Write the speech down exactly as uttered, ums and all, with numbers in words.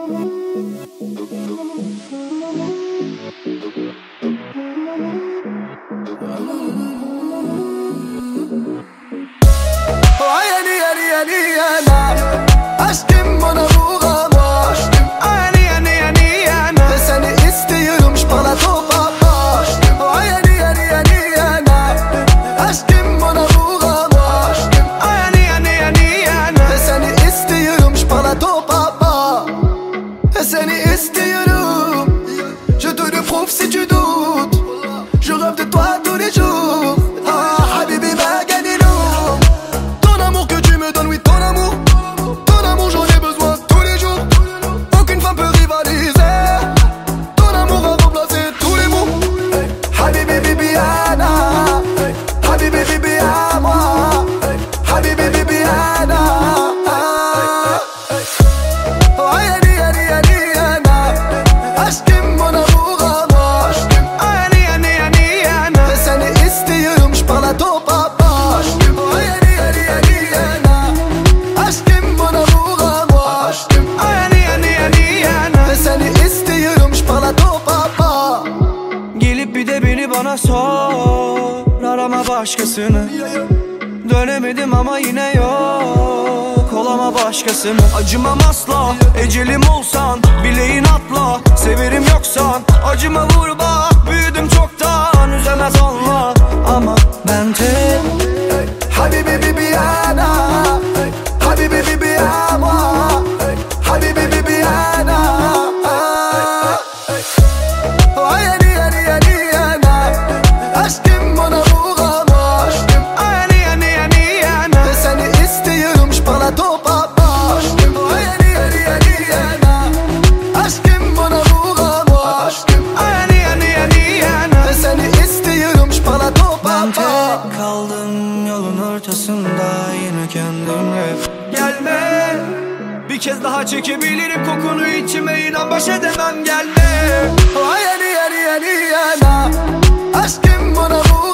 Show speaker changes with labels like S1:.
S1: عيني ياني ياني يانا aşkım bana buğama. Ayani yani yani yana seni istiyorum şpala topa. Ayani yani yani yana aşkım bana buğama. Ayani yani yani yana seni istiyorum şpala topa. Seni istiyorum. Je te le prouve si tu doutes. Je rêve de toi tous les jours. Ah habibi Maganino. Ton amour que tu me donnes, oui ton amour. Ton amour j'en ai besoin tous les jours. Aucune femme peut rivaliser. Ton amour a remplacé tous les mots. Habibi Bibiana. Habibi Bibi à moi. Habibi Bibiana. Ayani yani yani yana aşkım bana buğama. Ayani yani yani yana seni istiyorum şpala topa. Ayani yani yani yana aşkım bana buğama. Ayani yani yani yana seni istiyorum şpala topa.
S2: Gelip bir de beni bana sor, arama başkasını. Dönemedim ama yine yok, olama başkası mı? Acımam asla, ecelim olsan, bileğin atla. Severim yoksan, acıma vur bak. Büyüdüm çoktan, üzemez olma. Ama ben tek
S1: Habibi Bibiana. Habibi Bibi à moi. Habibi Bibiana. Ayani yani yani yana aşkım bana buğama. Ayani yani yani yana seni istiyorum şpala topa. Ayani yani yani yana aşkım bana buğama. Ayani yani yani yana seni istiyorum şpala topa.
S2: Ben tek kaldım yolun ortasında, yine kendimle. Gelme, bir kez daha çekebilirim kokunu içime, inan baş edemem, gelme.
S1: Ayani yani yani yana aşkım bana buğama.